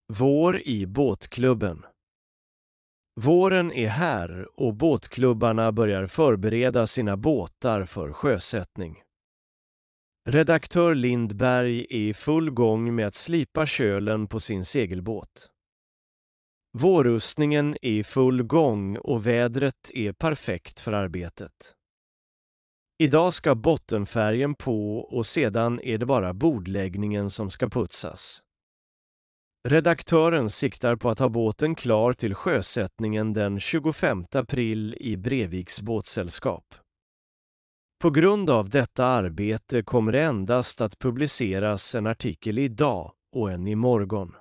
Vår i båtklubben. Våren är här och båtklubbarna börjar förbereda sina båtar för sjösättning. Redaktör Lindberg är i full gång med att slipa kölen på sin segelbåt. Vårrustningen är i full gång och vädret är perfekt för arbetet. Idag ska bottenfärgen på och sedan är det bara bordläggningen som ska putsas. Redaktören siktar på att ha båten klar till sjösättningen den 25 april i Breviks båtsällskap. På grund av detta arbete kommer det endast att publiceras en artikel idag och en imorgon.